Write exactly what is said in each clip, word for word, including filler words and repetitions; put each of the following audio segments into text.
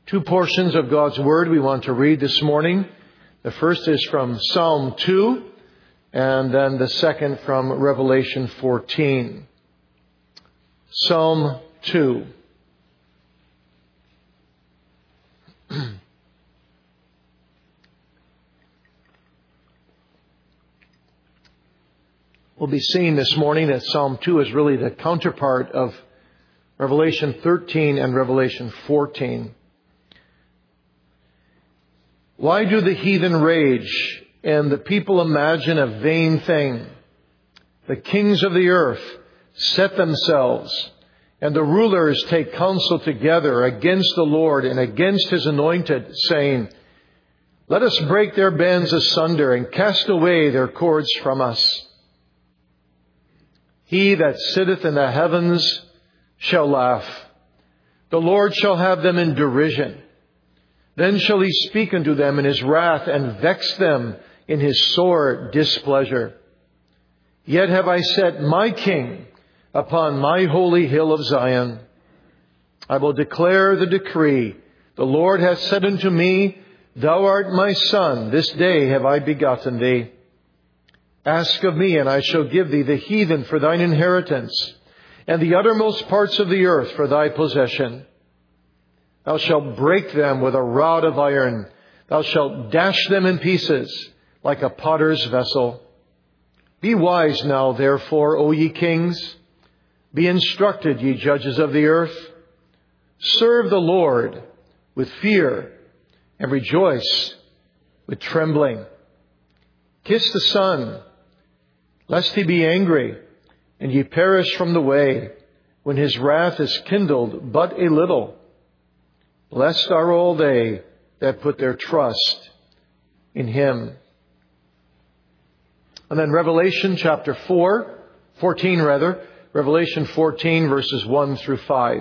Two portions of God's Word we want to read this morning. The first is from Psalm two, and then the second from Revelation fourteen. Psalm two. We'll be seeing this morning that Psalm two is really the counterpart of Revelation thirteen and Revelation fourteen. Why do the heathen rage and the people imagine a vain thing? The kings of the earth set themselves, and the rulers take counsel together against the Lord and against His anointed, saying, "Let us break their bands asunder and cast away their cords from us." He that sitteth in the heavens shall laugh. The Lord shall have them in derision. Then shall He speak unto them in His wrath and vex them in His sore displeasure. Yet have I set my King upon my holy hill of Zion. I will declare the decree. The Lord hath said unto me, Thou art my Son, this day have I begotten thee. Ask of me, and I shall give thee the heathen for thine inheritance, and the uttermost parts of the earth for thy possession. Thou shalt break them with a rod of iron. Thou shalt dash them in pieces like a potter's vessel. Be wise now, therefore, O ye kings. Be instructed, ye judges of the earth. Serve the Lord with fear, and rejoice with trembling. Kiss the Son, lest He be angry, and ye perish from the way, when His wrath is kindled but a little. Blessed are all they that put their trust in Him. And then Revelation chapter four, fourteen rather, Revelation fourteen verses one through five.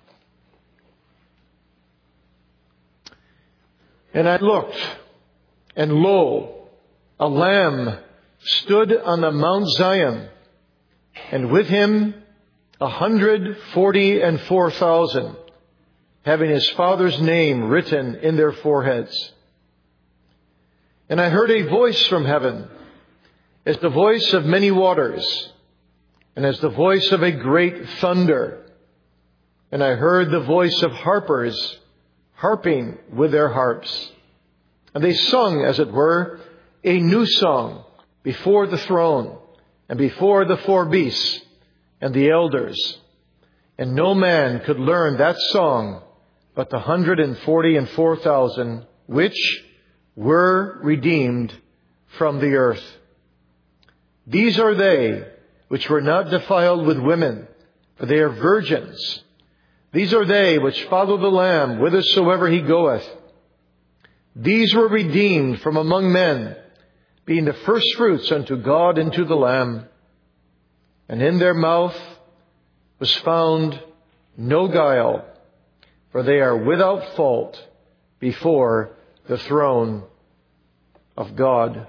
And I looked, and lo, a Lamb stood on the Mount Zion, and with Him a hundred forty and four thousand, having His Father's name written in their foreheads. And I heard a voice from heaven, as the voice of many waters, and as the voice of a great thunder. And I heard the voice of harpers harping with their harps. And they sung, as it were, a new song before the throne, and before the four beasts and the elders. And no man could learn that song but the hundred and forty and four thousand which were redeemed from the earth. These are they which were not defiled with women, for they are virgins. These are they which follow the Lamb whithersoever He goeth. These were redeemed from among men, being the firstfruits unto God and to the Lamb. And in their mouth was found no guile, for they are without fault before the throne of God.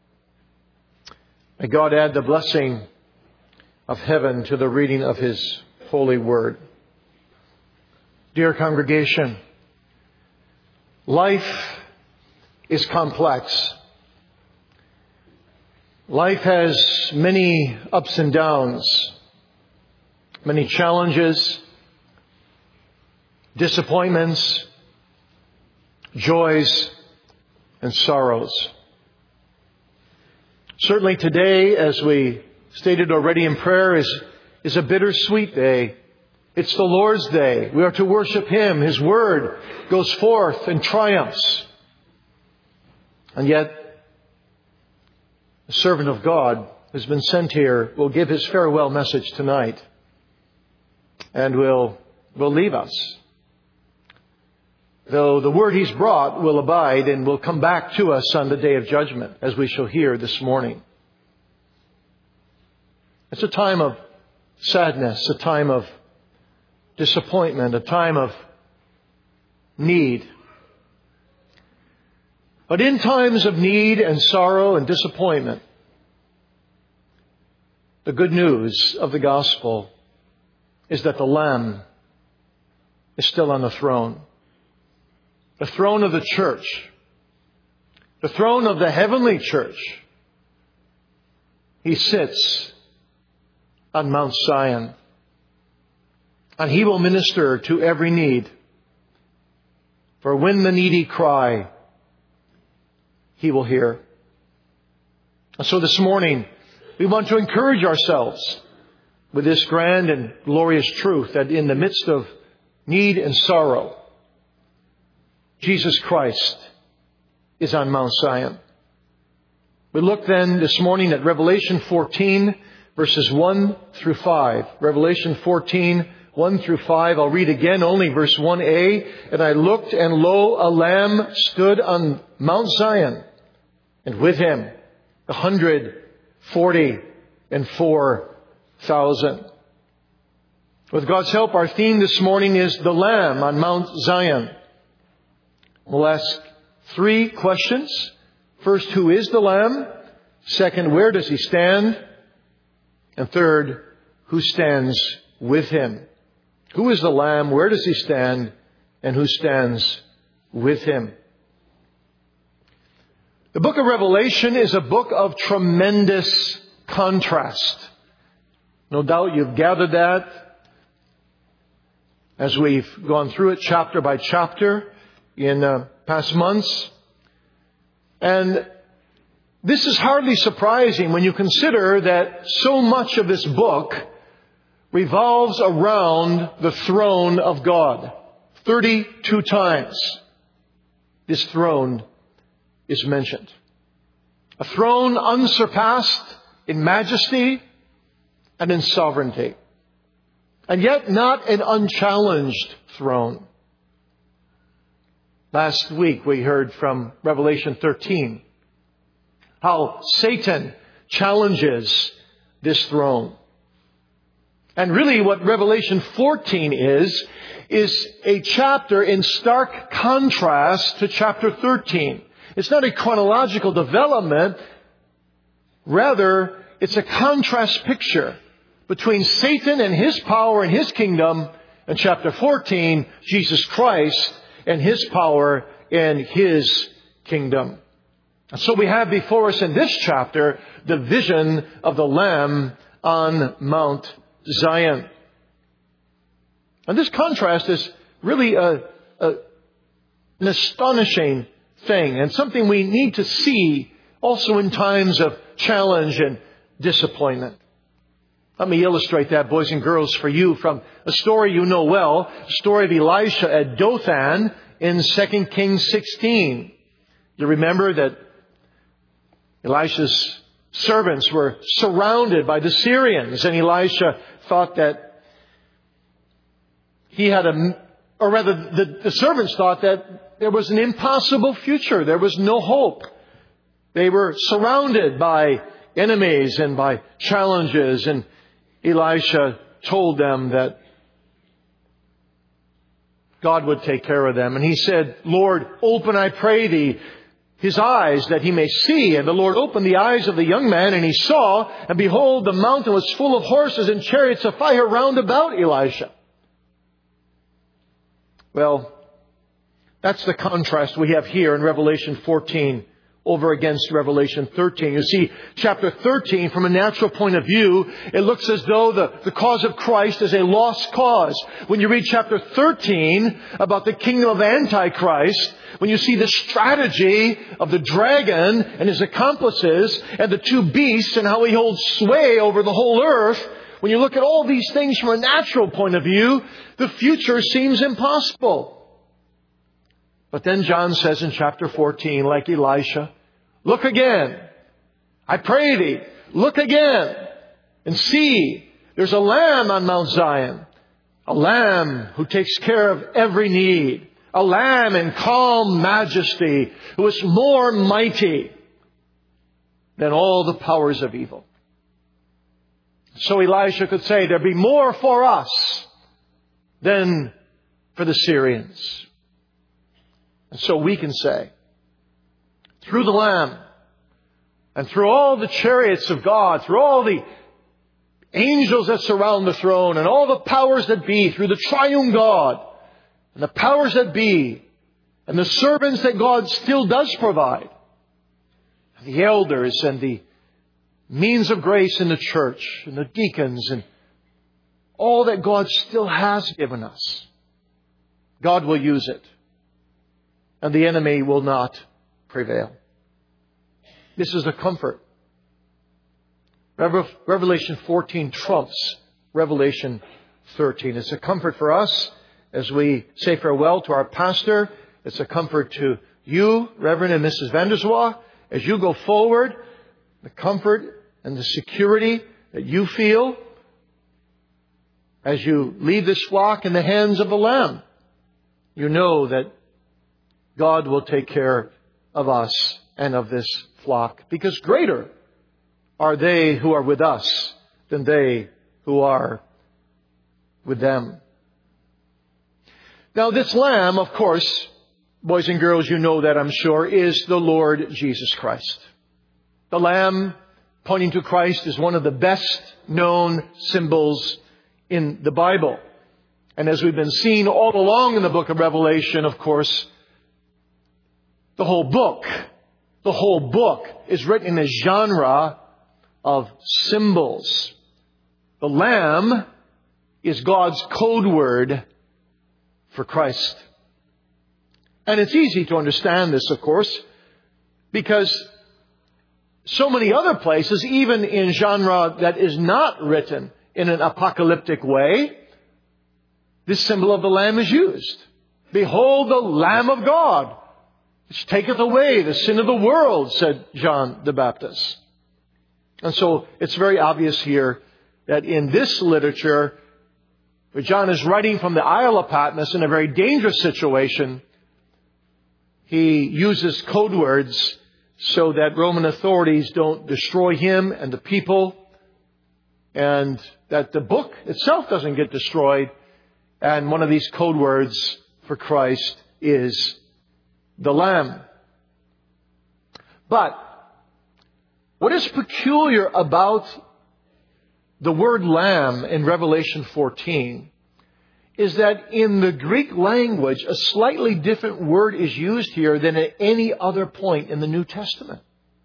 May God add the blessing of heaven to the reading of His holy word. Dear congregation, life is complex. Life has many ups and downs, many challenges, disappointments, joys, and sorrows. Certainly today, as we stated already in prayer, is, is a bittersweet day. It's the Lord's day. We are to worship Him. His word goes forth and triumphs. And yet, the servant of God who's been sent here will give his farewell message tonight and will, will leave us. Though the word He's brought will abide and will come back to us on the day of judgment, as we shall hear this morning. It's a time of sadness, a time of disappointment, a time of need. But in times of need and sorrow and disappointment, the good news of the gospel is that the Lamb is still on the throne. the throne of the church, the throne of the heavenly church. He sits on Mount Zion, and He will minister to every need. For when the needy cry, He will hear. And so this morning, we want to encourage ourselves with this grand and glorious truth that in the midst of need and sorrow, Jesus Christ is on Mount Zion. We look then this morning at Revelation fourteen, verses one through five. Revelation fourteen, one through five. I'll read again only verse one a. And I looked, and lo, a Lamb stood on Mount Zion, and with Him a hundred forty and four thousand. With God's help, our theme this morning is the Lamb on Mount Zion. We'll ask three questions. First, who is the Lamb? Second, where does He stand? And third, who stands with Him? Who is the Lamb? Where does He stand? And who stands with Him? The book of Revelation is a book of tremendous contrast. No doubt you've gathered that as we've gone through it chapter by chapter in uh, past months. And this is hardly surprising when you consider that so much of this book revolves around the throne of God. thirty-two times this throne is mentioned. A throne unsurpassed in majesty and in sovereignty. And yet not an unchallenged throne. Last week we heard from Revelation thirteen how Satan challenges this throne. And really what Revelation fourteen is, is a chapter in stark contrast to chapter thirteen. It's not a chronological development. Rather, it's a contrast picture between Satan and his power and his kingdom, and chapter fourteen, Jesus Christ and His power and His kingdom. And so we have before us in this chapter the vision of the Lamb on Mount Zion. And this contrast is really a, a, an astonishing thing, and something we need to see also in times of challenge and disappointment. Let me illustrate that, boys and girls, for you from a story you know well, the story of Elisha at Dothan in Second Kings sixteen. You remember that Elisha's servants were surrounded by the Syrians, and Elisha thought that he had a, or rather the, the servants thought that there was an impossible future. There was no hope. They were surrounded by enemies and by challenges, and Elisha told them that God would take care of them. And he said, Lord, open, I pray thee, his eyes that he may see. And the Lord opened the eyes of the young man, and he saw, and behold, the mountain was full of horses and chariots of fire round about Elisha. Well, that's the contrast we have here in Revelation fourteen over against Revelation thirteen. You see, chapter thirteen, from a natural point of view, it looks as though the, the cause of Christ is a lost cause. When you read chapter thirteen about the kingdom of Antichrist, when you see the strategy of the dragon and his accomplices and the two beasts and how he holds sway over the whole earth, when you look at all these things from a natural point of view, the future seems impossible. But then John says in chapter fourteen, like Elisha, look again. I pray thee, look again and see. There's a Lamb on Mount Zion. A Lamb who takes care of every need. A Lamb in calm majesty who is more mighty than all the powers of evil. So Elisha could say, there'll be more for us than for the Syrians. And so we can say, through the Lamb and through all the chariots of God, through all the angels that surround the throne and all the powers that be, through the triune God and the powers that be, and the servants that God still does provide, the elders and the means of grace in the church and the deacons and all that God still has given us, God will use it, and the enemy will not prevail. This is a comfort. Revelation fourteen trumps Revelation thirteen. It's a comfort for us as we say farewell to our pastor. It's a comfort to you, Reverend and Missus Vanderswa, as you go forward. The comfort and the security that you feel as you leave this flock in the hands of the Lamb. You know that God will take care of us and of this flock, because greater are they who are with us than they who are with them. Now, this Lamb, of course, boys and girls, you know that, I'm sure, is the Lord Jesus Christ. The Lamb pointing to Christ is one of the best known symbols in the Bible. And as we've been seeing all along in the book of Revelation, of course, the whole book, the whole book is written in a genre of symbols. The Lamb is God's code word for Christ. And it's easy to understand this, of course, because so many other places, even in genre that is not written in an apocalyptic way, this symbol of the Lamb is used. Behold the Lamb of God, which taketh away the sin of the world, said John the Baptist. And so it's very obvious here that in this literature, where John is writing from the Isle of Patmos in a very dangerous situation, he uses code words so that Roman authorities don't destroy him and the people, and that the book itself doesn't get destroyed. And one of these code words for Christ is the Lamb. But what is peculiar about the word Lamb in Revelation fourteen is that in the Greek language, a slightly different word is used here than at any other point in the New Testament.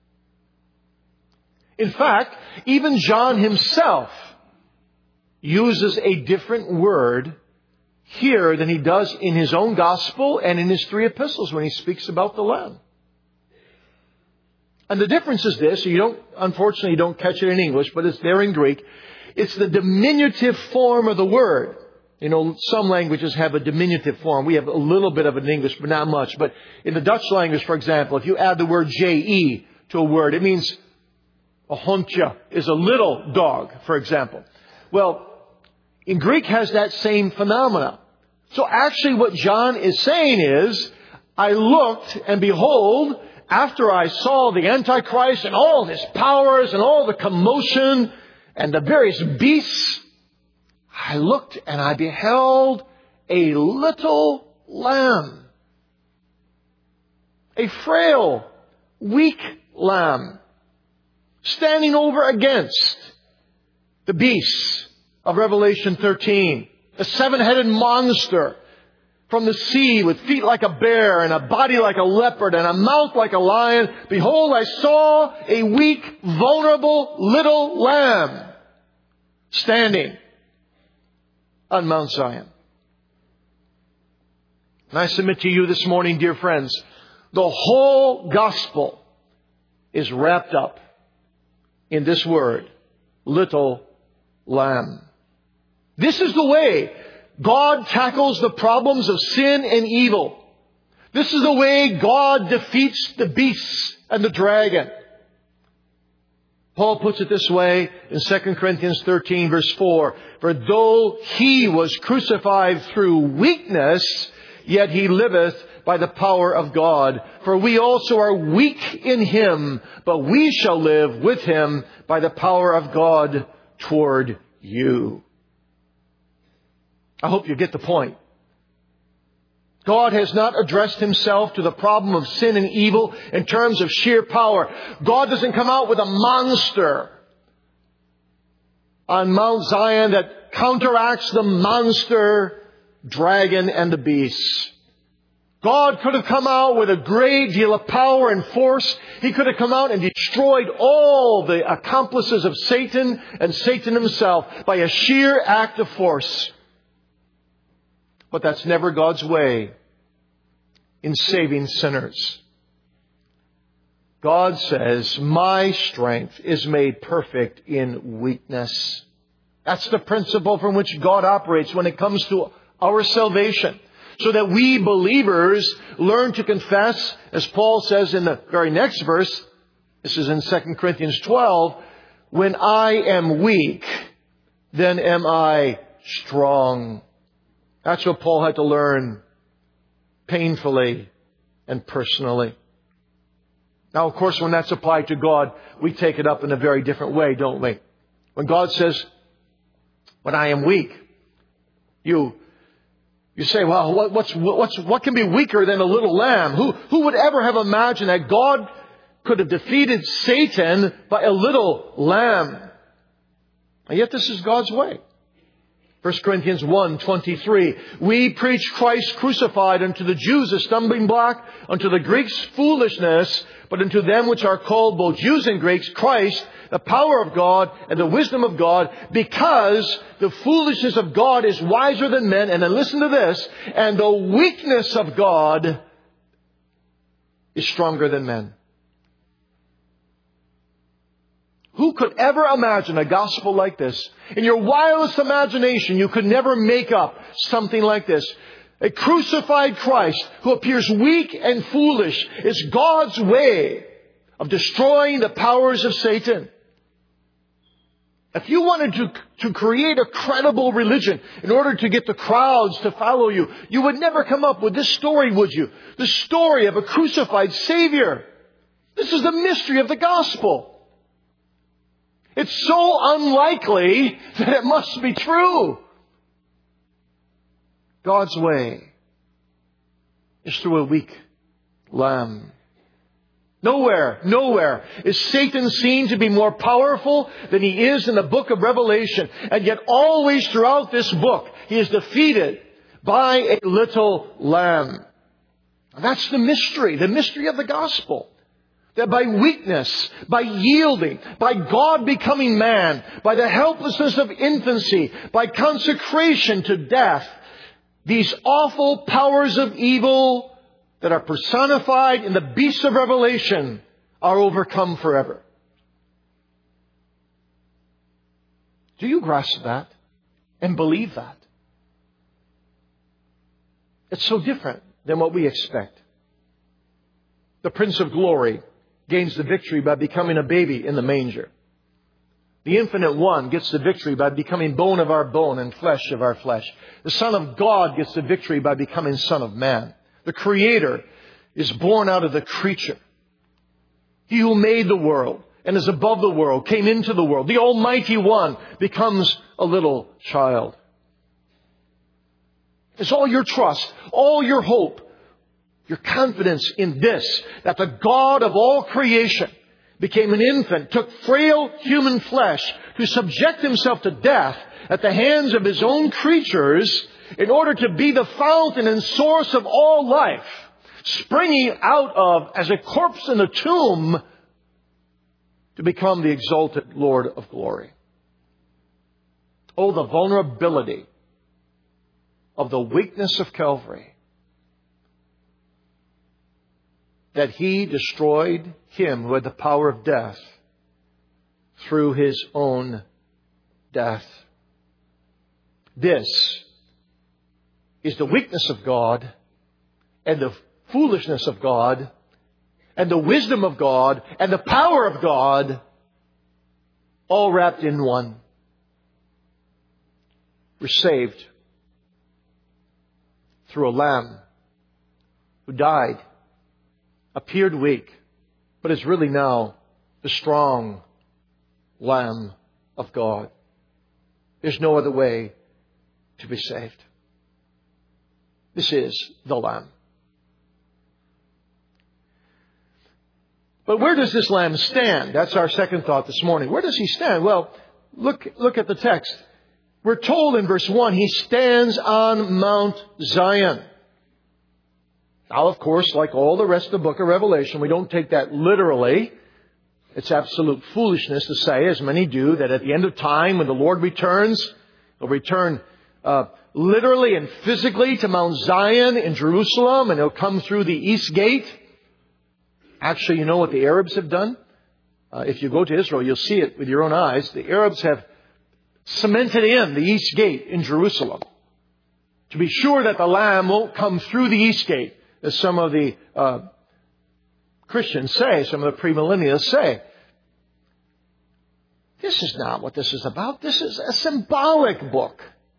In fact, even John himself uses a different word here than he does in his own gospel and in his three epistles when he speaks about the Lamb. And the difference is this, you don't, unfortunately you don't catch it in English, but it's there in Greek. It's the diminutive form of the word. You know, some languages have a diminutive form. We have a little bit of it in English, but not much. But in the Dutch language, for example, if you add the word J E to a word, it means a hondje is a little dog, for example. Well, in Greek has that same phenomena. So actually what John is saying is, I looked and behold, after I saw the Antichrist and all his powers and all the commotion and the various beasts, I looked and I beheld a little lamb. A frail, weak lamb. Standing over against the beasts of Revelation thirteen. A seven-headed monster from the sea with feet like a bear and a body like a leopard and a mouth like a lion. Behold, I saw a weak, vulnerable little lamb standing on Mount Zion. And I submit to you this morning, dear friends, the whole gospel is wrapped up in this word, little lamb. This is the way God tackles the problems of sin and evil. This is the way God defeats the beasts and the dragon. Paul puts it this way in Second Corinthians thirteen verse four. For though he was crucified through weakness, yet he liveth by the power of God. For we also are weak in him, but we shall live with him by the power of God toward you. I hope you get the point. God has not addressed himself to the problem of sin and evil in terms of sheer power. God doesn't come out with a monster on Mount Zion that counteracts the monster dragon and the beasts. God could have come out with a great deal of power and force. He could have come out and destroyed all the accomplices of Satan and Satan himself by a sheer act of force. But that's never God's way in saving sinners. God says, my strength is made perfect in weakness. That's the principle from which God operates when it comes to our salvation. So that we believers learn to confess, as Paul says in the very next verse, this is in Second Corinthians twelve, when I am weak, then am I strong. That's what Paul had to learn painfully and personally. Now, of course, when that's applied to God, we take it up in a very different way, don't we? When God says, when I am weak, you You say, well, what, what's, what's, what can be weaker than a little lamb? Who, who would ever have imagined that God could have defeated Satan by a little lamb? And yet this is God's way. First Corinthians one twenty-three. We preach Christ crucified, unto the Jews a stumbling block, unto the Greeks foolishness, but unto them which are called both Jews and Greeks, Christ, the power of God and the wisdom of God, because the foolishness of God is wiser than men. And then listen to this, and the weakness of God is stronger than men. Who could ever imagine a gospel like this? In your wildest imagination, you could never make up something like this. A crucified Christ who appears weak and foolish is God's way of destroying the powers of Satan. If you wanted to, to create a credible religion in order to get the crowds to follow you, you would never come up with this story, would you? The story of a crucified Savior. This is the mystery of the gospel. It's so unlikely that it must be true. God's way is through a weak lamb. Nowhere, nowhere is Satan seen to be more powerful than he is in the book of Revelation. And yet always throughout this book, he is defeated by a little lamb. And that's the mystery, the mystery of the gospel. That by weakness, by yielding, by God becoming man, by the helplessness of infancy, by consecration to death, these awful powers of evil that are personified in the beasts of Revelation are overcome forever. Do you grasp that and believe that? It's so different than what we expect. The Prince of Glory gains the victory by becoming a baby in the manger. The Infinite One gets the victory by becoming bone of our bone and flesh of our flesh. The Son of God gets the victory by becoming Son of Man. The Creator is born out of the creature. He who made the world and is above the world came into the world. The Almighty One becomes a little child. It's all your trust, all your hope, your confidence in this, that the God of all creation became an infant, took frail human flesh to subject himself to death at the hands of his own creatures in order to be the fountain and source of all life, springing out of, as a corpse in a tomb, to become the exalted Lord of glory. Oh, the vulnerability of the weakness of Calvary. That He destroyed Him who had the power of death through His own death. This is the weakness of God and the foolishness of God and the wisdom of God and the power of God, all wrapped in one. We're saved through a Lamb who died, appeared weak, but is really now the strong Lamb of God. There's no other way to be saved. This is the Lamb. But where does this Lamb stand? That's our second thought this morning. Where does He stand? Well, look, look at the text. We're told in verse one, He stands on Mount Zion. Now, of course, like all the rest of the book of Revelation, we don't take that literally. It's absolute foolishness to say, as many do, that at the end of time, when the Lord returns, He'll return uh, literally and physically to Mount Zion in Jerusalem, and He'll come through the East Gate. Actually, you know what the Arabs have done? Uh, if you go to Israel, you'll see it with your own eyes. The Arabs have cemented in the East Gate in Jerusalem to be sure that the Lamb won't come through the East Gate, as some of the uh, Christians say, some of the premillennialists say. This is not what this is about. This is a symbolic book.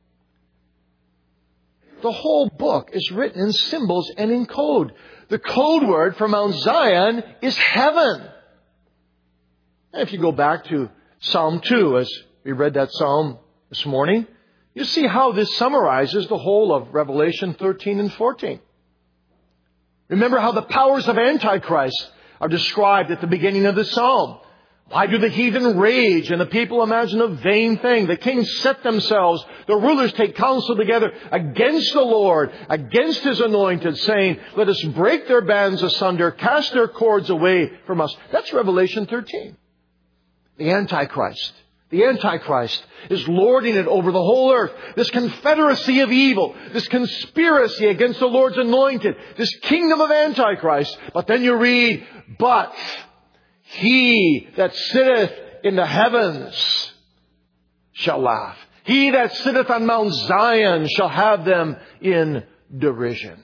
The whole book is written in symbols and in code. The code word for Mount Zion is heaven. And if you go back to Psalm two, as we read that psalm this morning, you see how this summarizes the whole of Revelation thirteen and fourteen. Remember how the powers of Antichrist are described at the beginning of the psalm. Why do the heathen rage and the people imagine a vain thing? The kings set themselves, the rulers take counsel together against the Lord, against His anointed, saying, let us break their bands asunder, cast their cords away from us. That's Revelation thirteen. The Antichrist. The Antichrist is lording it over the whole earth. This confederacy of evil, this conspiracy against the Lord's anointed, this kingdom of Antichrist. But then you read, but He that sitteth in the heavens shall laugh. He that sitteth on Mount Zion shall have them in derision.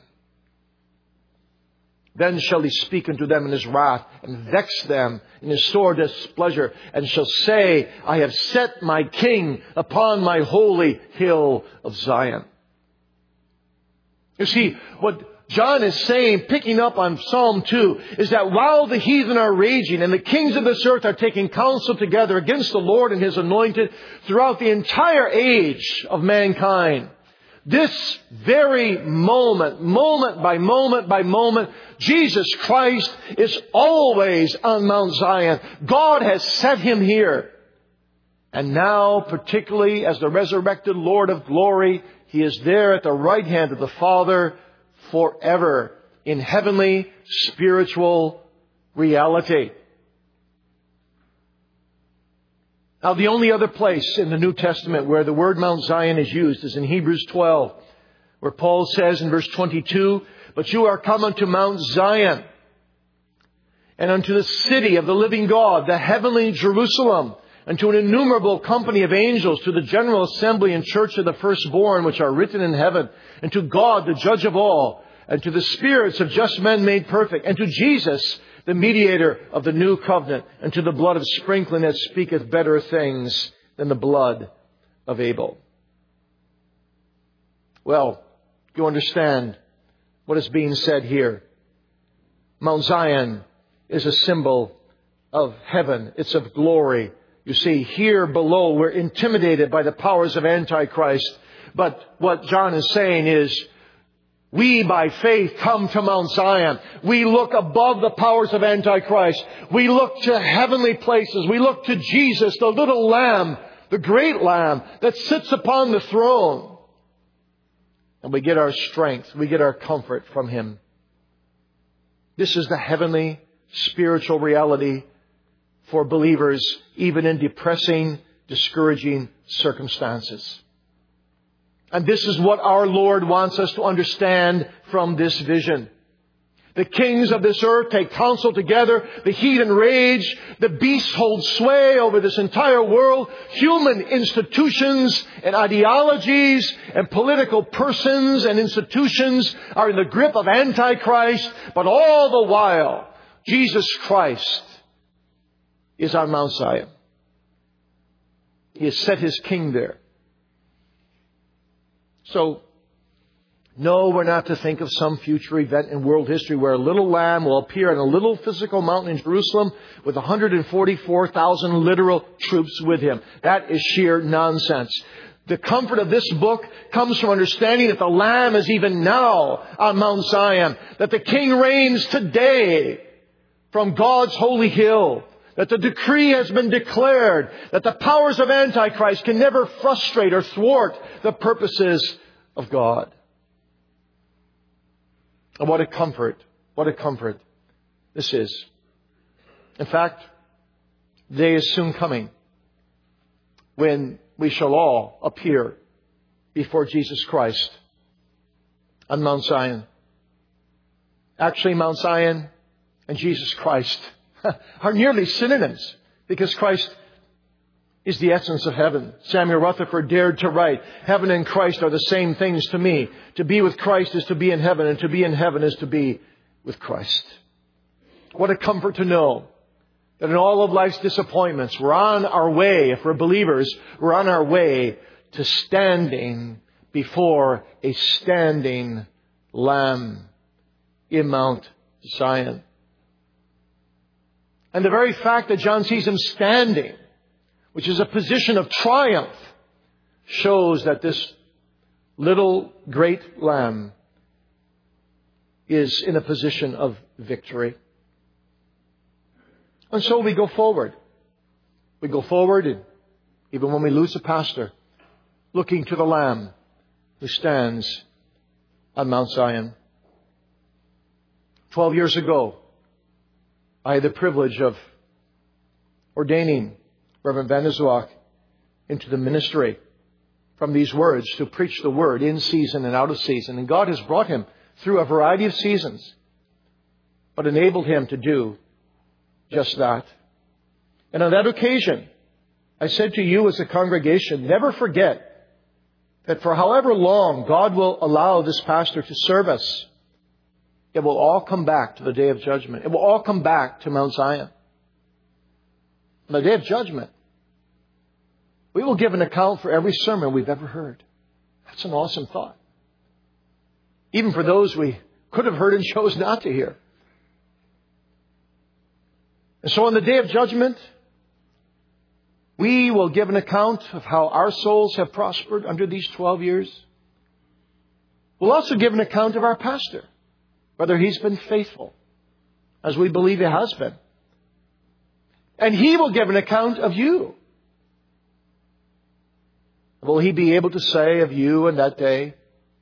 Then shall He speak unto them in His wrath, and vex them in His sore displeasure, and shall say, I have set my King upon my holy hill of Zion. You see, what John is saying, picking up on Psalm two, is that while the heathen are raging and the kings of this earth are taking counsel together against the Lord and His anointed throughout the entire age of mankind, this very moment, moment by moment by moment, Jesus Christ is always on Mount Zion. God has set Him here. And now, particularly as the resurrected Lord of glory, He is there at the right hand of the Father forever in heavenly spiritual reality. Now, the only other place in the New Testament where the word Mount Zion is used is in Hebrews twelve, where Paul says in verse twenty-two, but you are come unto Mount Zion, and unto the city of the living God, the heavenly Jerusalem, and to an innumerable company of angels, to the general assembly and church of the firstborn, which are written in heaven, and to God, the judge of all, and to the spirits of just men made perfect, and to Jesus, the mediator of the new covenant, and to the blood of sprinkling that speaketh better things than the blood of Abel. Well, you understand what is being said here. Mount Zion is a symbol of heaven. It's of glory. You see, here below we're intimidated by the powers of Antichrist. But what John is saying is, we by faith come to Mount Zion. We look above the powers of Antichrist. We look to heavenly places. We look to Jesus, the little Lamb, the great Lamb that sits upon the throne. And we get our strength. We get our comfort from Him. This is the heavenly spiritual reality for believers, even in depressing, discouraging circumstances. And this is what our Lord wants us to understand from this vision. The kings of this earth take counsel together. The heathen rage. The beast holds sway over this entire world. Human institutions and ideologies and political persons and institutions are in the grip of Antichrist. But all the while, Jesus Christ is on Mount Zion. He has set His king there. So, no, we're not to think of some future event in world history where a little lamb will appear on a little physical mountain in Jerusalem with one hundred forty-four thousand literal troops with Him. That is sheer nonsense. The comfort of this book comes from understanding that the Lamb is even now on Mount Zion, that the King reigns today from God's holy hill, that the decree has been declared, that the powers of Antichrist can never frustrate or thwart the purposes of God. And what a comfort, what a comfort this is. In fact, the day is soon coming when we shall all appear before Jesus Christ on Mount Zion. Actually, Mount Zion and Jesus Christ are nearly synonyms because Christ is the essence of heaven. Samuel Rutherford dared to write, "Heaven and Christ are the same things to me. To be with Christ is to be in heaven, and to be in heaven is to be with Christ." What a comfort to know that in all of life's disappointments, we're on our way, if we're believers, we're on our way to standing before a standing Lamb in Mount Zion. And the very fact that John sees him standing, which is a position of triumph, shows that this little great Lamb is in a position of victory. And so we go forward. We go forward, and even when we lose a pastor, looking to the Lamb who stands on Mount Zion. Twelve years ago, I had the privilege of ordaining Reverend Van der Zwak into the ministry from these words to preach the Word in season and out of season. And God has brought him through a variety of seasons, but enabled him to do just that. And on that occasion, I said to you as a congregation, never forget that for however long God will allow this pastor to serve us, it will all come back to the day of judgment. It will all come back to Mount Zion. On the day of judgment, we will give an account for every sermon we've ever heard. That's an awesome thought. Even for those we could have heard and chose not to hear. And so on the day of judgment, we will give an account of how our souls have prospered under these twelve years. We'll also give an account of our pastor, whether he's been faithful, as we believe he has been. And he will give an account of you. Will he be able to say of you in that day,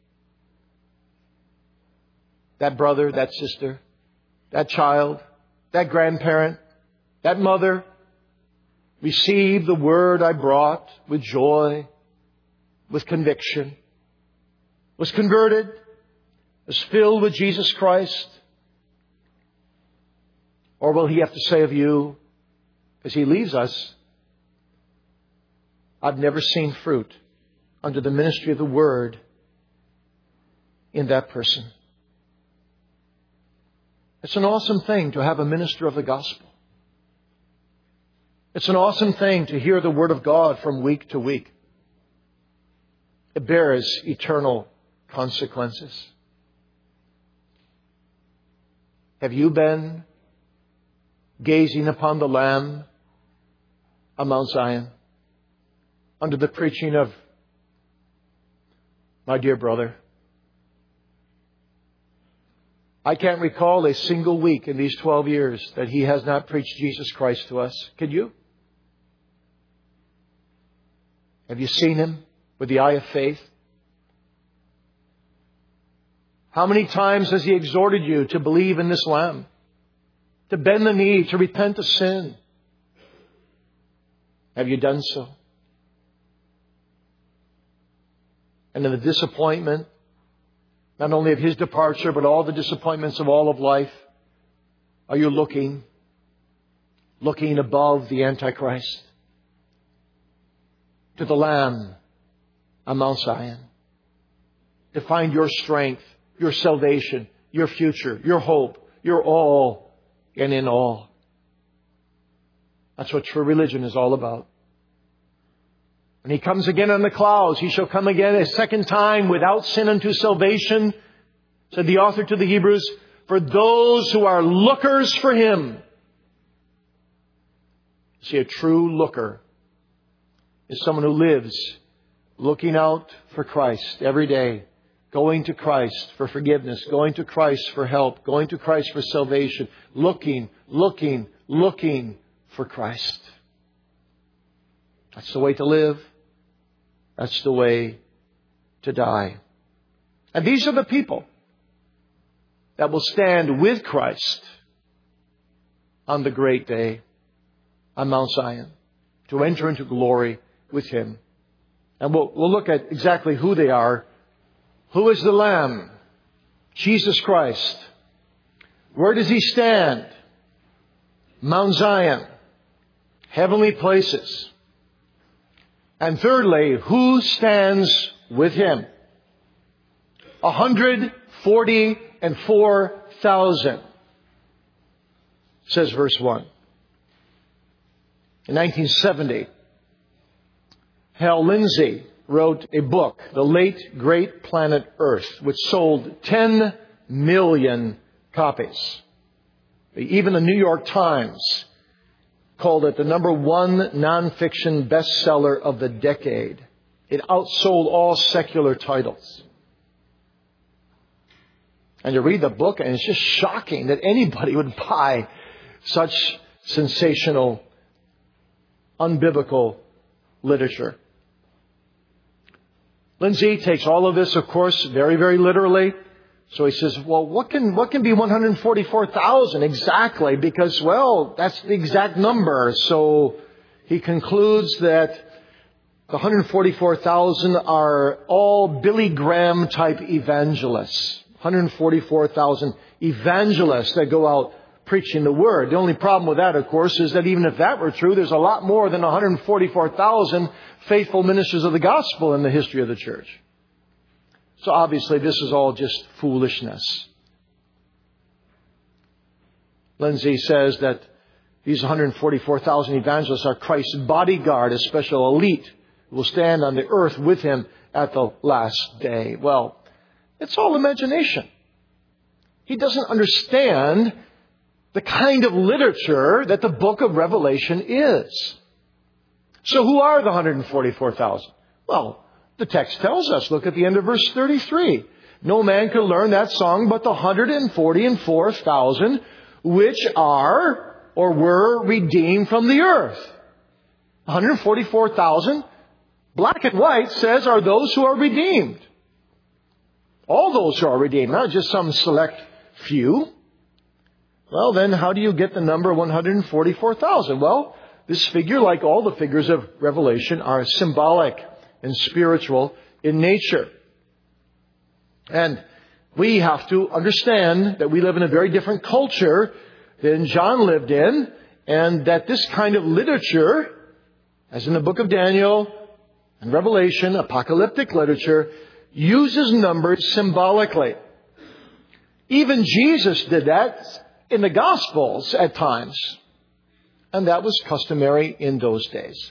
that brother, that sister, that child, that grandparent, that mother, received the word I brought with joy, with conviction, was converted, was filled with Jesus Christ? Or will he have to say of you, as he leaves us, I've never seen fruit under the ministry of the Word in that person. It's an awesome thing to have a minister of the gospel. It's an awesome thing to hear the Word of God from week to week. It bears eternal consequences. Have you been gazing upon the Lamb on Mount Zion under the preaching of my dear brother? I can't recall a single week in these twelve years that he has not preached Jesus Christ to us. Can you? Have you seen him with the eye of faith? How many times has he exhorted you to believe in this Lamb? To bend the knee, to repent of sin? Have you done so? And in the disappointment, not only of his departure, but all the disappointments of all of life, are you looking, looking above the Antichrist to the Lamb on Mount Zion to find your strength, your salvation, your future, your hope, your all and in all? That's what true religion is all about. When he comes again on the clouds, he shall come again a second time without sin unto salvation, said the author to the Hebrews, for those who are lookers for him. See, a true looker is someone who lives looking out for Christ every day, going to Christ for forgiveness, going to Christ for help, going to Christ for salvation, looking, looking, looking for Christ. That's the way to live. That's the way to die. And these are the people that will stand with Christ on the great day on Mount Zion to enter into glory with Him. And we'll, we'll look at exactly who they are. Who is the Lamb? Jesus Christ. Where does He stand? Mount Zion. Heavenly places. And thirdly, who stands with Him? one hundred forty and four thousand, says verse one. In nineteen seventy, Hal Lindsey wrote a book, The Late Great Planet Earth, which sold ten million copies. Even the New York Times called it the number one nonfiction bestseller of the decade. It outsold all secular titles. And you read the book and it's just shocking that anybody would buy such sensational, unbiblical literature. Lindsay takes all of this, of course, very, very literally. So he says, well, what can what can be one hundred forty-four thousand exactly? Because, well, that's the exact number. So he concludes that the one hundred forty-four thousand are all Billy Graham type evangelists. one hundred forty-four thousand evangelists that go out preaching the Word. The only problem with that, of course, is that even if that were true, there's a lot more than one hundred forty-four thousand faithful ministers of the gospel in the history of the church. So obviously this is all just foolishness. Lindsay says that these one hundred forty-four thousand evangelists are Christ's bodyguard, a special elite who will stand on the earth with Him at the last day. Well, it's all imagination. He doesn't understand the kind of literature that the book of Revelation is. So who are the one hundred forty-four thousand? Well, the text tells us. Look at the end of verse thirty-three. No man could learn that song but the one hundred forty-four thousand which are or were redeemed from the earth. one hundred forty-four thousand, black and white, says are those who are redeemed. All those who are redeemed, not just some select few. Well, then how do you get the number one hundred forty-four thousand? Well, this figure, like all the figures of Revelation, are symbolic and spiritual in nature. And we have to understand that we live in a very different culture than John lived in, and that this kind of literature, as in the book of Daniel and Revelation, apocalyptic literature, uses numbers symbolically. Even Jesus did that in the Gospels at times. And that was customary in those days.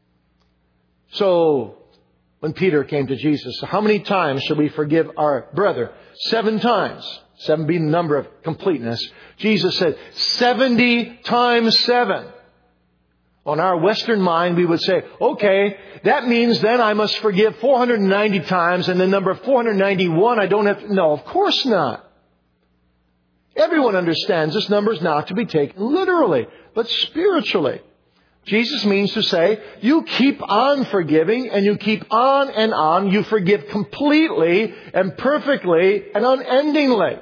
So, when Peter came to Jesus, how many times shall we forgive our brother? Seven times. Seven being the number of completeness. Jesus said, seventy times seven. On our Western mind, we would say, okay, that means then I must forgive four hundred ninety times, and the number four hundred ninety-one, I don't have to... No, of course not. Everyone understands this number is not to be taken literally, but spiritually. Jesus means to say, you keep on forgiving, and you keep on and on. You forgive completely and perfectly and unendingly.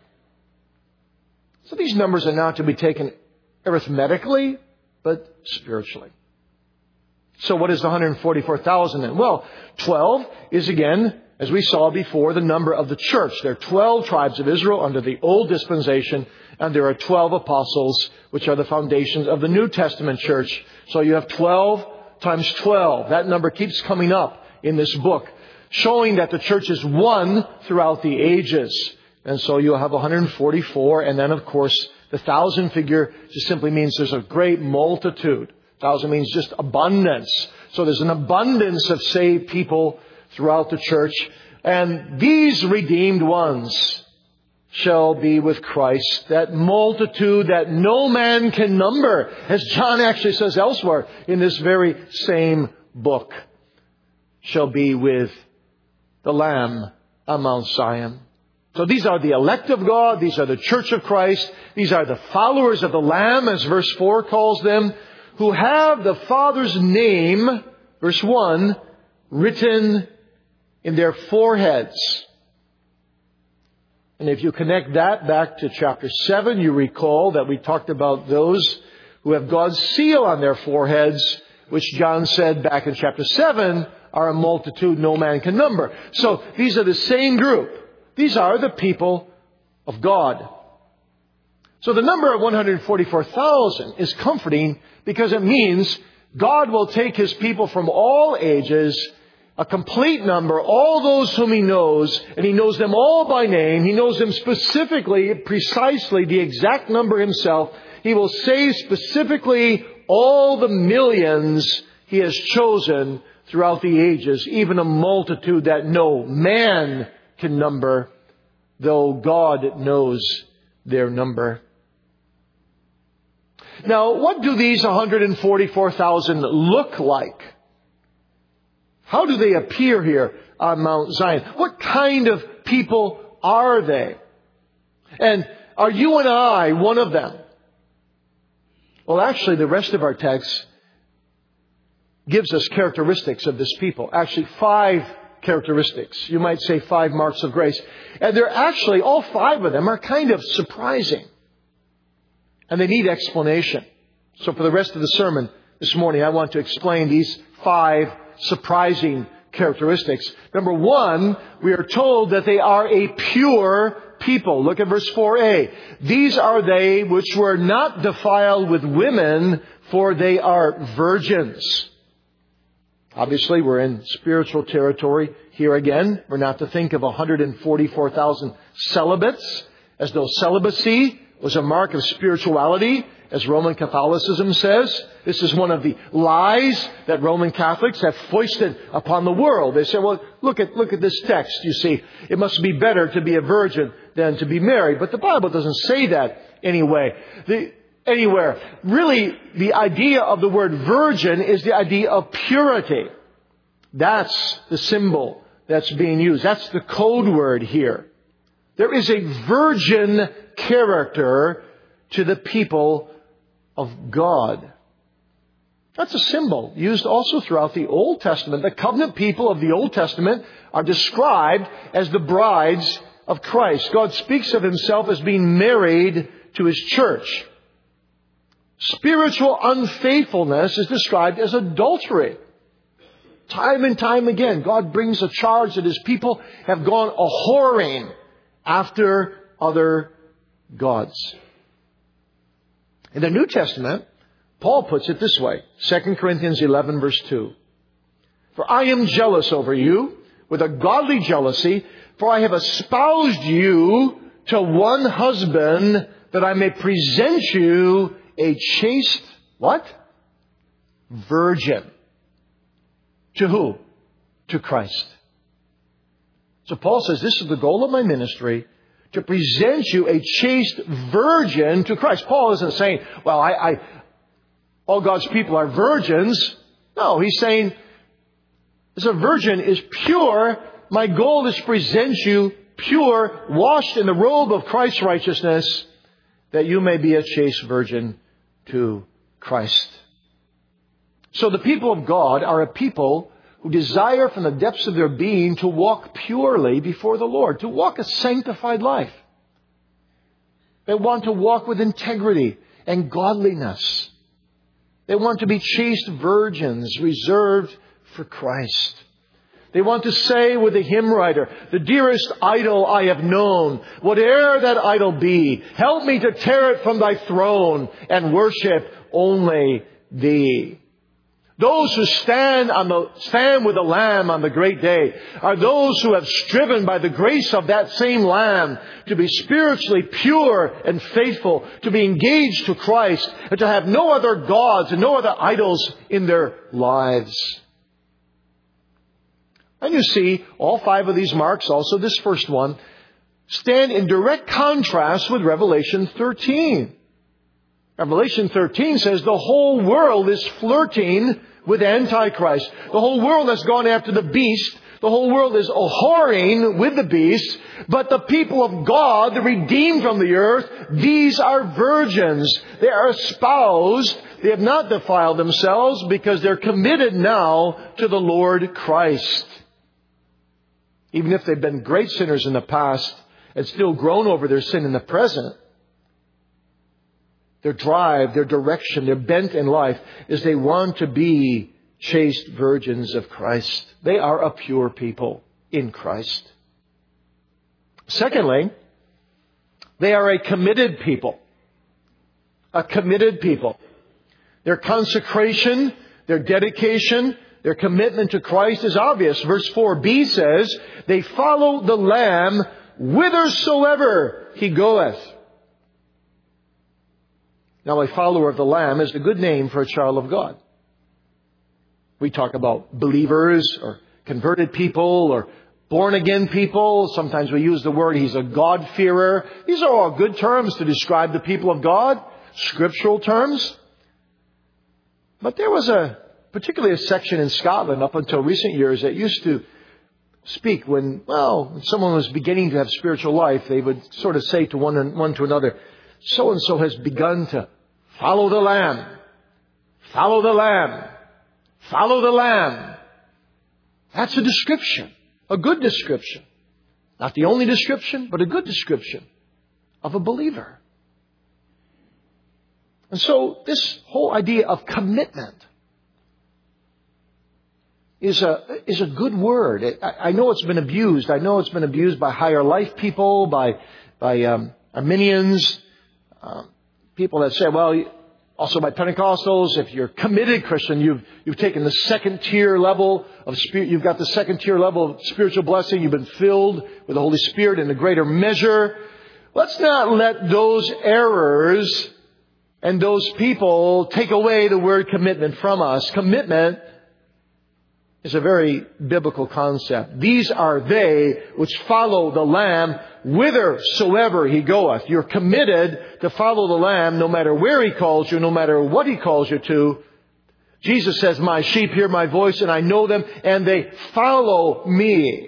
So these numbers are not to be taken arithmetically, but spiritually. So what is the one hundred forty-four thousand then? Well, twelve is again, as we saw before, the number of the church. There are twelve tribes of Israel under the old dispensation, and there are twelve apostles, which are the foundations of the New Testament church. So you have twelve times twelve. That number keeps coming up in this book, showing that the church is one throughout the ages. And so you'll have one hundred forty-four, and then of course the thousand figure just simply means there's a great multitude. Thousand means just abundance. So there's an abundance of saved people throughout the church. And these redeemed ones shall be with Christ. That multitude that no man can number, as John actually says elsewhere in this very same book, shall be with the Lamb on Mount Zion. So these are the elect of God. These are the church of Christ. These are the followers of the Lamb, as verse four calls them, who have the Father's name, verse one, written in their foreheads. And if you connect that back to chapter seven, you recall that we talked about those who have God's seal on their foreheads, which John said back in chapter seven are a multitude no man can number. So these are the same group. These are the people of God. So the number of one hundred forty-four thousand is comforting because it means God will take His people from all ages, a complete number, all those whom He knows, and He knows them all by name. He knows them specifically, precisely, the exact number Himself. He will save specifically all the millions He has chosen throughout the ages, even a multitude that no man can number, though God knows their number. Now, what do these one hundred forty-four thousand look like? How do they appear here on Mount Zion? What kind of people are they? And are you and I one of them? Well, actually, the rest of our text gives us characteristics of this people. Actually, five characteristics. You might say five marks of grace. And they're actually, all five of them are kind of surprising. And they need explanation. So for the rest of the sermon this morning, I want to explain these five surprising characteristics. Number one, we are told that they are a pure people. Look at verse four a. These are they which were not defiled with women, for they are virgins. Obviously, we're in spiritual territory here again. We're not to think of one hundred forty-four thousand celibates as though celibacy was a mark of spirituality, as Roman Catholicism says. This is one of the lies that Roman Catholics have foisted upon the world. They say, well, look at look at this text, you see. It must be better to be a virgin than to be married. But the Bible doesn't say that anyway. The, anywhere. Really, the idea of the word virgin is the idea of purity. That's the symbol that's being used. That's the code word here. There is a virgin character to the people of God. That's a symbol used also throughout the Old Testament. The covenant people of the Old Testament are described as the brides of Christ. God speaks of Himself as being married to His church. Spiritual unfaithfulness is described as adultery. Time and time again, God brings a charge that His people have gone a-whoring after other gods. In the New Testament, Paul puts it this way. Second Corinthians eleven verse two. For I am jealous over you with a godly jealousy, for I have espoused you to one husband, that I may present you a chaste, what? Virgin. To who? To Christ. So Paul says, this is the goal of my ministry, to present you a chaste virgin to Christ. Paul isn't saying, well, I, I all God's people are virgins. No, he's saying, as a virgin is pure, my goal is to present you pure, washed in the robe of Christ's righteousness, that you may be a chaste virgin to Christ. So the people of God are a people who desire from the depths of their being to walk purely before the Lord, to walk a sanctified life. They want to walk with integrity and godliness. They want to be chaste virgins reserved for Christ. They want to say with the hymn writer, the dearest idol I have known, whate'er that idol be, help me to tear it from Thy throne and worship only Thee. Those who stand on the stand with the Lamb on the great day are those who have striven by the grace of that same Lamb to be spiritually pure and faithful, to be engaged to Christ, and to have no other gods and no other idols in their lives. And you see, all five of these marks, also this first one, stand in direct contrast with Revelation thirteen. Revelation thirteen says the whole world is flirting with Antichrist. The whole world has gone after the beast. The whole world is a-whoring with the beast. But the people of God, the redeemed from the earth, these are virgins. They are espoused. They have not defiled themselves because they're committed now to the Lord Christ. Even if they've been great sinners in the past, and still groan over their sin in the present, their drive, their direction, their bent in life is they want to be chaste virgins of Christ. They are a pure people in Christ. Secondly, they are a committed people. A committed people. Their consecration, their dedication, their commitment to Christ is obvious. Verse four b says, they follow the Lamb whithersoever He goeth. Now, a follower of the Lamb is a good name for a child of God. We talk about believers or converted people or born-again people. Sometimes we use the word, he's a God-fearer. These are all good terms to describe the people of God, scriptural terms. But there was a, particularly a section in Scotland up until recent years that used to speak when, well, when someone was beginning to have spiritual life, they would sort of say to one, and, one to another, so-and-so has begun to follow the Lamb. Follow the Lamb. Follow the Lamb. That's a description. A good description. Not the only description, but a good description of a believer. And so this whole idea of commitment is a, is a good word. I, I know it's been abused. I know it's been abused by higher life people, by, by um, Arminians, um, people that say, well, also by Pentecostals, if you're a committed Christian, you've, you've taken the second tier level of spirit, you've got the second tier level of spiritual blessing, you've been filled with the Holy Spirit in a greater measure. Let's not let those errors and those people take away the word commitment from us. Commitment is a very biblical concept. These are they which follow the Lamb whithersoever He goeth. You're committed to follow the Lamb no matter where He calls you, no matter what He calls you to. Jesus says, my sheep hear my voice and I know them and they follow me.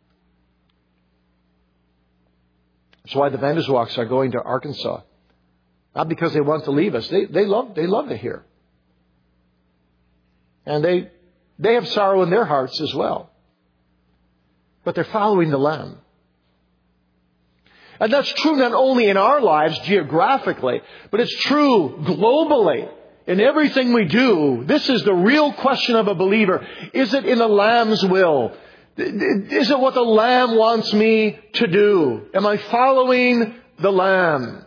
That's why the Vanderswalks are going to Arkansas. Not because they want to leave us. They, they love, they love it here. And they, They have sorrow in their hearts as well. But they're following the Lamb. And that's true not only in our lives geographically, but it's true globally. In everything we do, this is the real question of a believer. Is it in the Lamb's will? Is it what the Lamb wants me to do? Am I following the Lamb?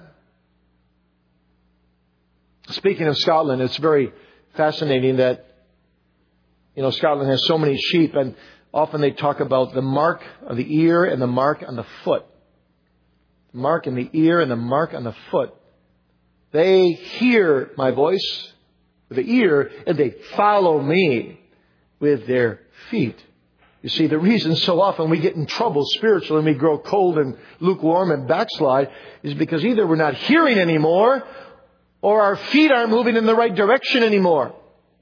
Speaking of Scotland, it's very fascinating that You know, Scotland has so many sheep, and often they talk about the mark of the ear and the mark on the foot. The mark in the ear and the mark on the foot. They hear my voice with the ear, and they follow me with their feet. You see, the reason so often we get in trouble spiritually and we grow cold and lukewarm and backslide is because either we're not hearing anymore or our feet aren't moving in the right direction anymore.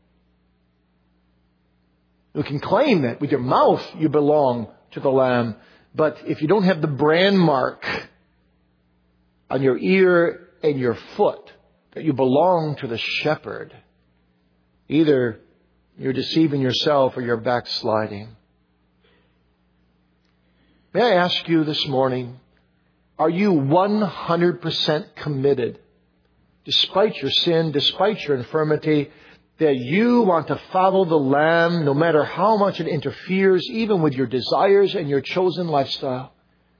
You can claim that with your mouth you belong to the Lamb. But if you don't have the brand mark on your ear and your foot that you belong to the shepherd, either you're deceiving yourself or you're backsliding. May I ask you this morning, are you one hundred percent committed, despite your sin, despite your infirmity, that you want to follow the Lamb no matter how much it interferes even with your desires and your chosen lifestyle?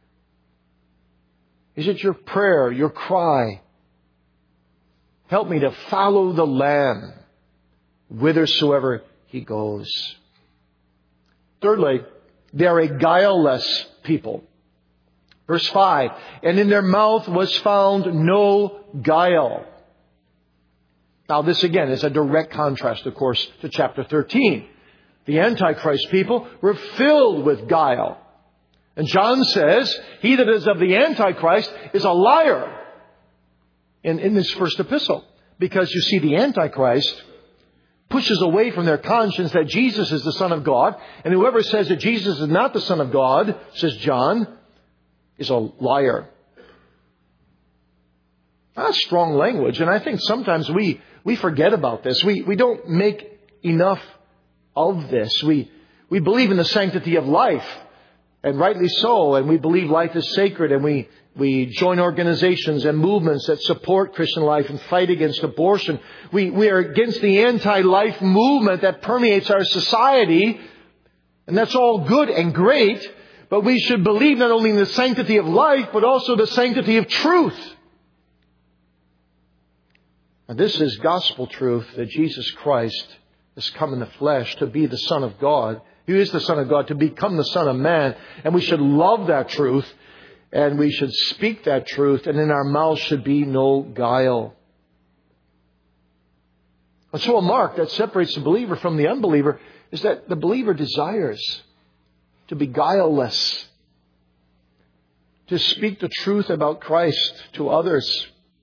Is it your prayer, your cry? Help me to follow the Lamb whithersoever He goes. Thirdly, they are a guileless people. Verse five, and in their mouth was found no guile. Now this again is a direct contrast, of course, to chapter thirteen. The Antichrist people were filled with guile. And John says, he that is of the Antichrist is a liar in, in this first epistle. Because you see, the Antichrist pushes away from their conscience that Jesus is the Son of God. And whoever says that Jesus is not the Son of God, says John, is a liar. That's strong language. And I think sometimes we, we forget about this. We, we don't make enough of this. We, we believe in the sanctity of life. and rightly so, and we believe life is sacred, and we, we join organizations and movements that support Christian life and fight against abortion. We, we are against the anti-life movement that permeates our society, and that's all good and great, but we should believe not only in the sanctity of life, but also the sanctity of truth. And this is gospel truth, that Jesus Christ has come in the flesh to be the Son of God. He is the Son of God, to become the Son of Man. And we should love that truth, and we should speak that truth, and in our mouths should be no guile. And so a mark that separates the believer from the unbeliever is that the believer desires to be guileless, to speak the truth about Christ to others,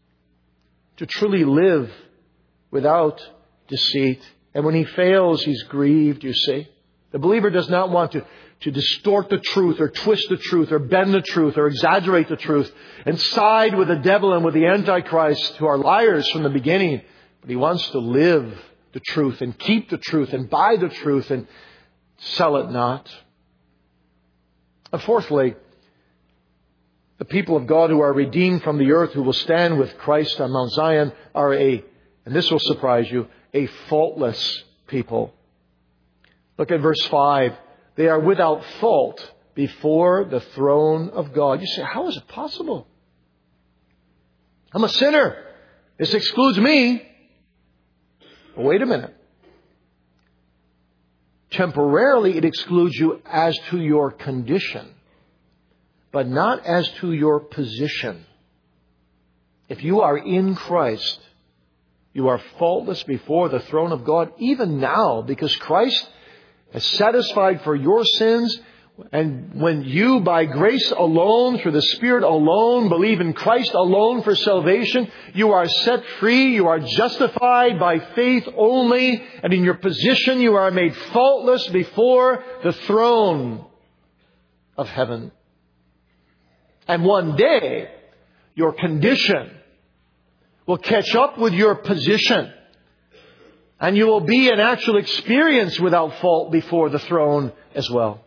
to truly live without deceit. And when he fails, he's grieved, you see. The believer does not want to, to distort the truth or twist the truth or bend the truth or exaggerate the truth and side with the devil and with the Antichrist, who are liars from the beginning. But he wants to live the truth and keep the truth and buy the truth and sell it not. And fourthly, the people of God who are redeemed from the earth, who will stand with Christ on Mount Zion, are a, and this will surprise you, a faultless people. Look at verse five. They are without fault before the throne of God. You say, how is it possible? I'm a sinner. This excludes me. Well, wait a minute. Temporarily, it excludes you as to your condition, but not as to your position. If you are in Christ, you are faultless before the throne of God, even now, because Christ has satisfied for your sins. And when you, by grace alone, through the Spirit alone, believe in Christ alone for salvation, you are set free, you are justified by faith only, and in your position you are made faultless before the throne of heaven. And one day, your condition will catch up with your position, and you will be an actual experience without fault before the throne as well.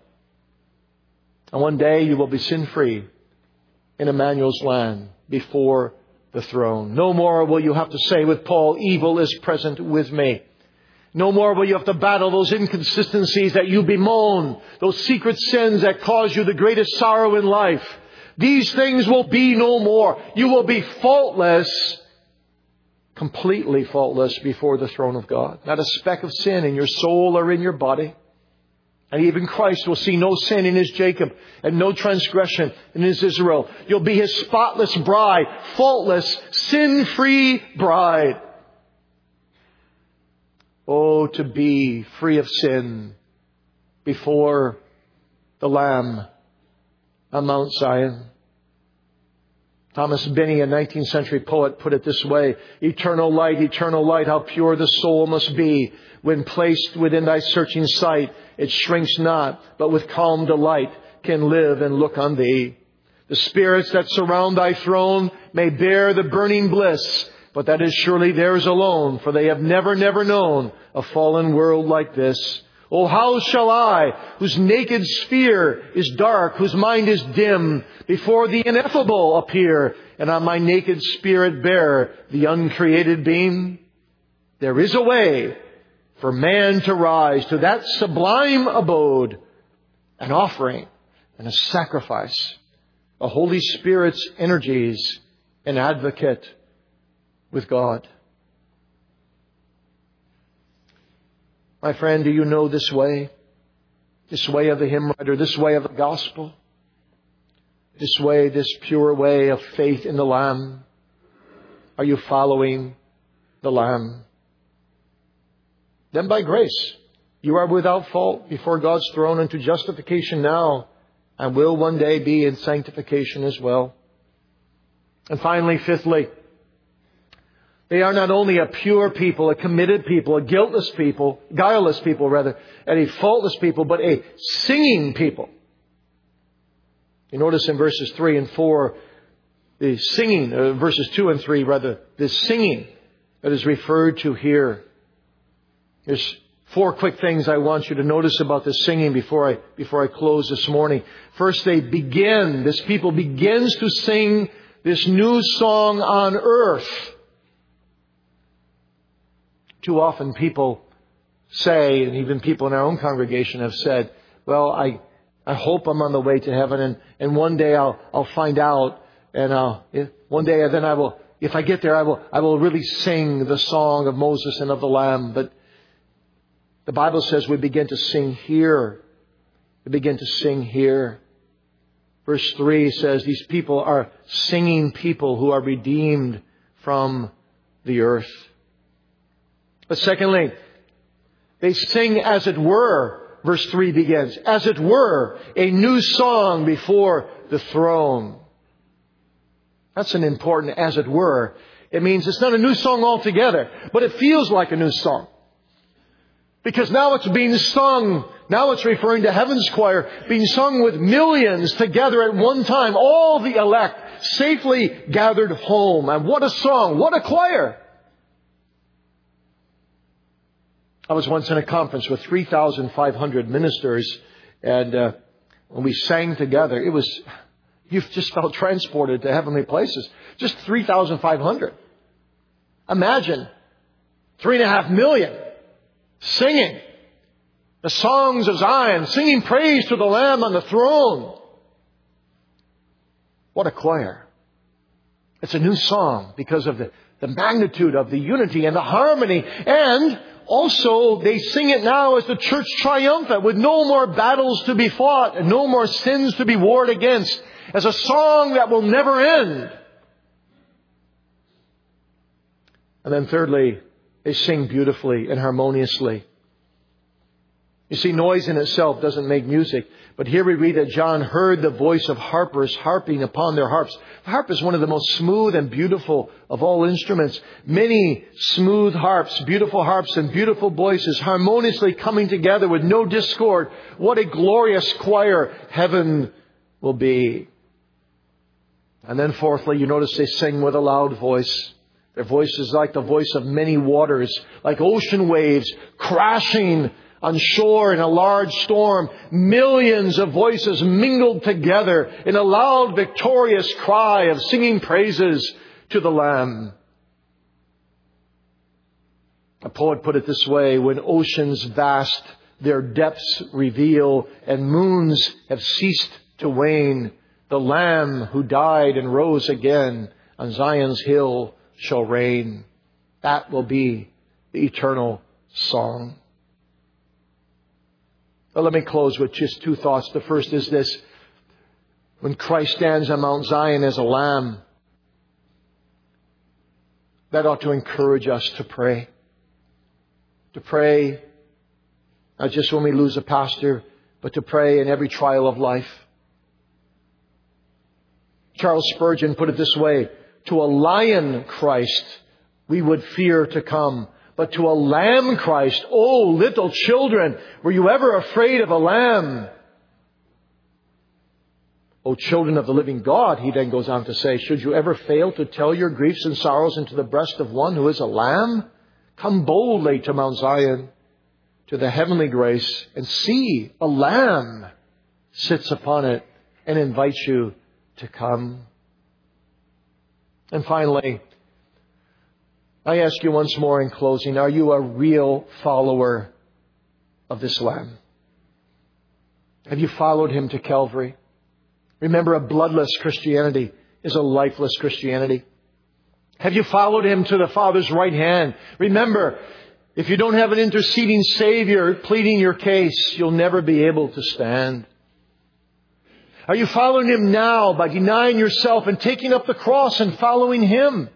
And one day you will be sin-free in Emmanuel's land before the throne. No more will you have to say with Paul, evil is present with me. No more will you have to battle those inconsistencies that you bemoan, those secret sins that cause you the greatest sorrow in life. These things will be no more. You will be faultless, completely faultless before the throne of God. Not a speck of sin in your soul or in your body. And even Christ will see no sin in His Jacob and no transgression in His Israel. You'll be His spotless bride, faultless, sin-free bride. Oh, to be free of sin before the Lamb on Mount Zion. Thomas Binney, a nineteenth century poet, put it this way: eternal light, eternal light, how pure the soul must be. When placed within thy searching sight, it shrinks not, but with calm delight can live and look on thee. The spirits that surround thy throne may bear the burning bliss, but that is surely theirs alone, for they have never, never known a fallen world like this. Oh, how shall I, whose naked sphere is dark, whose mind is dim, before the ineffable appear, and on my naked spirit bear the uncreated beam? There is a way for man to rise to that sublime abode, an offering and a sacrifice, a Holy Spirit's energies, an advocate with God. My friend, do you know this way? This way of the hymn writer, this way of the gospel? This way, this pure way of faith in the Lamb? Are you following the Lamb? Then by grace, you are without fault before God's throne unto justification now, and will one day be in sanctification as well. And finally, fifthly, they are not only a pure people, a committed people, a guiltless people, guileless people rather, and a faultless people, but a singing people. You notice in verses three and four, the singing, uh, verses two and three rather, the singing that is referred to here. There's Four quick things I want you to notice about this singing before I, before I close this morning. First, they begin, this people begins to sing this new song on earth. Too often people say, and even people in our own congregation have said, well, I, I hope I'm on the way to heaven, and, and one day I'll, I'll find out, and I'll, one day then I will, if I get there, I will, I will really sing the song of Moses and of the Lamb. But the Bible says we begin to sing here. We begin to sing here. Verse three says these people are singing people who are redeemed from the earth. But secondly, they sing as it were, verse three begins, as it were, a new song before the throne. That's an important as it were. It means it's not a new song altogether, but it feels like a new song. Because now it's being sung, now it's referring to heaven's choir, being sung with millions together at one time, all the elect safely gathered home. And what a song, what a choir! I was once in a conference with three thousand five hundred ministers, and uh, when we sang together, it was, you just felt transported to heavenly places. Just three thousand five hundred. Imagine, three and a half million singing the songs of Zion, singing praise to the Lamb on the throne. What a choir. It's a new song because of the, the magnitude of the unity and the harmony. And also, they sing it now as the church triumphant, with no more battles to be fought and no more sins to be warred against, as a song that will never end. And then thirdly, they sing beautifully and harmoniously. You see, noise in itself doesn't make music. But here we read that John heard the voice of harpers harping upon their harps. The harp is one of the most smooth and beautiful of all instruments. Many smooth harps, beautiful harps and beautiful voices harmoniously coming together with no discord. What a glorious choir heaven will be. And then fourthly, you notice they sing with a loud voice. Their voice is like the voice of many waters, like ocean waves crashing on shore in a large storm. Millions of voices mingled together in a loud, victorious cry of singing praises to the Lamb. A poet put it this way: when oceans vast their depths reveal and moons have ceased to wane, the Lamb who died and rose again on Zion's hill shall reign. That will be the eternal song. Well, let me close with just two thoughts. The first is this: when Christ stands on Mount Zion as a lamb, that ought to encourage us to pray. To pray, not just when we lose a pastor, but to pray in every trial of life. Charles Spurgeon put it this way: to a lion Christ we would fear to come, but to a lamb Christ, oh little children, were you ever afraid of a lamb? O children of the living God, he then goes on to say, should you ever fail to tell your griefs and sorrows into the breast of one who is a lamb? Come boldly to Mount Zion, to the heavenly grace, and see, a lamb sits upon it and invites you to come. And finally, I ask you once more in closing, are you a real follower of this Lamb? Have you followed Him to Calvary? Remember, a bloodless Christianity is a lifeless Christianity. Have you followed Him to the Father's right hand? Remember, if you don't have an interceding Savior pleading your case, you'll never be able to stand. Are you following Him now by denying yourself and taking up the cross and following Him?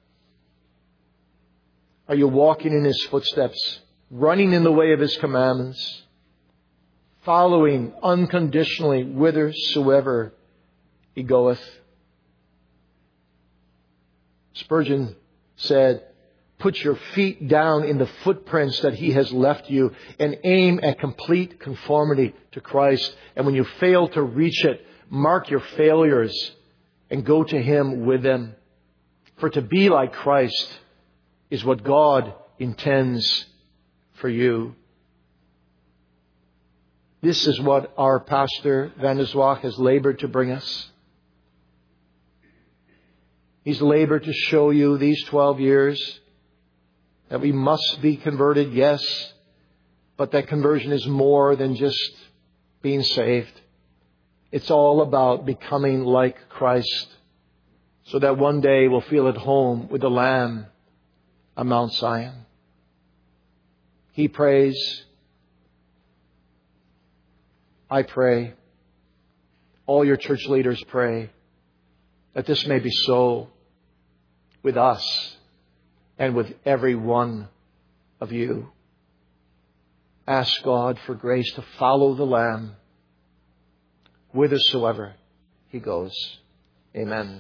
Are you walking in His footsteps, running in the way of His commandments, following unconditionally whithersoever He goeth? Spurgeon said, put your feet down in the footprints that He has left you and aim at complete conformity to Christ. And when you fail to reach it, mark your failures and go to Him with them. For to be like Christ is what God intends for you. This is what our pastor, Van der Zwag, has labored to bring us. He's labored to show you these twelve years that we must be converted, yes, but that conversion is more than just being saved. It's all about becoming like Christ so that one day we'll feel at home with the Lamb on Mount Zion. He prays. I pray. All your church leaders pray that this may be so with us and with every one of you. Ask God for grace to follow the Lamb whithersoever He goes. Amen.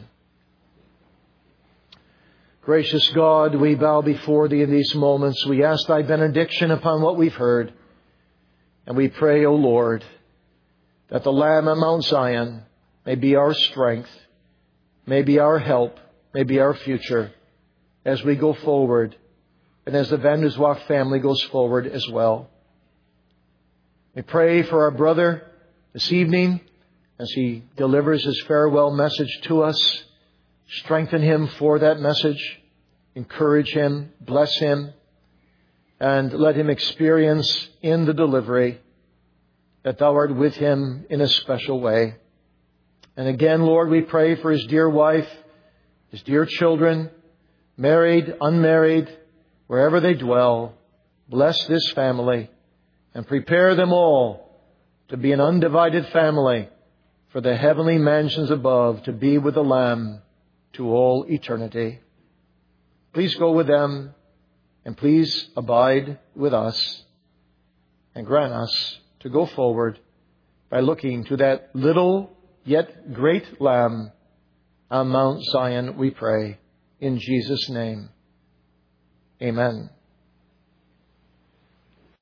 Gracious God, we bow before Thee in these moments. We ask Thy benediction upon what we've heard. And we pray, O Lord, that the Lamb on Mount Zion may be our strength, may be our help, may be our future as we go forward and as the Van der Zwag family goes forward as well. We pray for our brother this evening as he delivers his farewell message to us. Strengthen him for that message. Encourage him. Bless him. And let him experience in the delivery that Thou art with him in a special way. And again, Lord, we pray for his dear wife, his dear children, married, unmarried, wherever they dwell. Bless this family and prepare them all to be an undivided family for the heavenly mansions above, to be with the Lamb to all eternity. Please go with them and please abide with us and grant us to go forward by looking to that little yet great Lamb on Mount Zion, we pray. In Jesus' name, amen.